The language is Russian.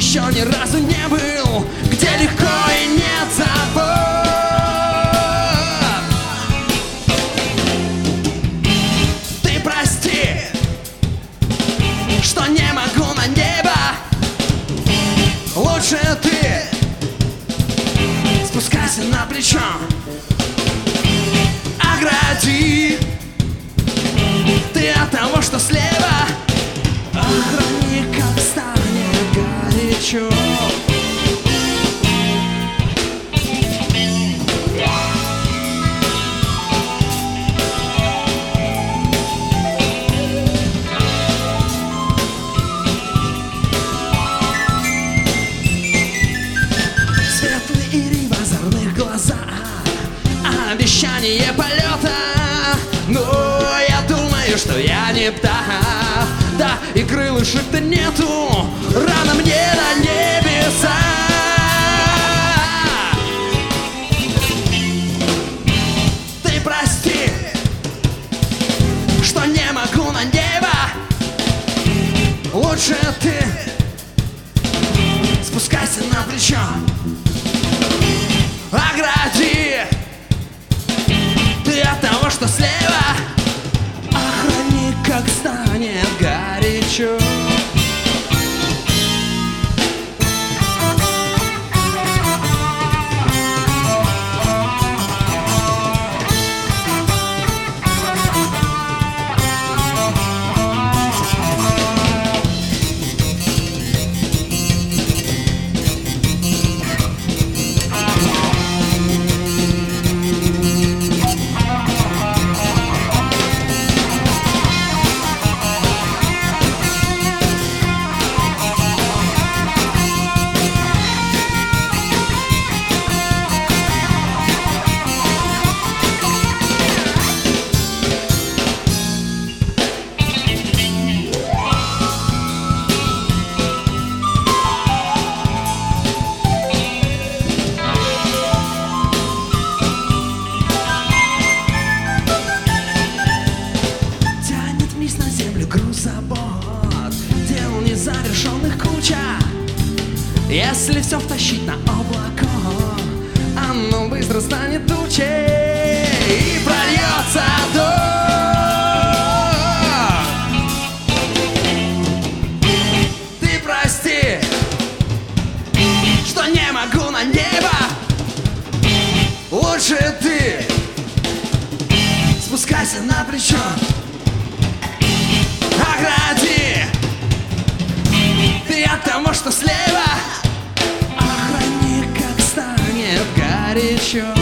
еще ни разу не был, где легко и нет забот. Ты прости, что не могу на небо. Лучше ты спускайся на плечо, огради ты от того, что слева. Охрани, как станет горячо. Светлые в озорных глазах, обещание полета. Но я думаю, что я не птах, да, и крылышек-то нету. Рано мне на небеса. Ты прости, что не могу на небо. Лучше ты спускайся на плечо, огради ты от того, что слева. Охрани, как станет горячо. На землю груз забот, дел незавершенных куча. Если все втащить на облако, оно быстро станет тучей и прольется дождь. Ты прости, что не могу на небо. Лучше ты спускайся на плечо, огради ты от того, что слева. Охрани, как станет горячо.